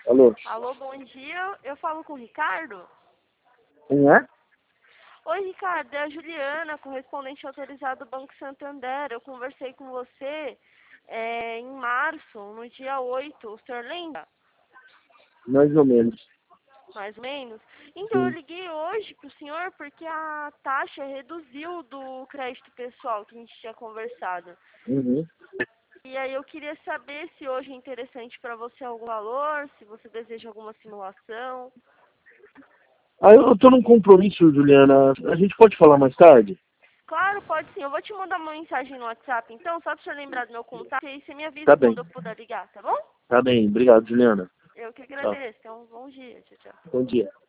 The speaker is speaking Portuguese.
Alô? Alô, bom dia. Eu falo com o Ricardo? Quem é? Oi, Ricardo. É a Juliana, correspondente autorizado do Banco Santander. Eu conversei com você em março, no dia 8. O senhor lembra? Mais ou menos. Mais ou menos? Então, eu Sim. liguei hoje para o senhor porque a taxa reduziu do crédito pessoal que a gente tinha conversado. Uhum. E aí eu queria saber se hoje é interessante para você algum valor, se você deseja alguma simulação. Eu tô num compromisso, Juliana. A gente pode falar mais tarde? Claro, pode sim. Eu vou te mandar uma mensagem no WhatsApp, então, só para você lembrar do meu contato, e aí você me Tá avisa bem. quando eu puder ligar, tá bom? Tá bem. Obrigado, Juliana. Eu que Tchau. agradeço. Então, bom dia. Tchau, tchau. Bom dia.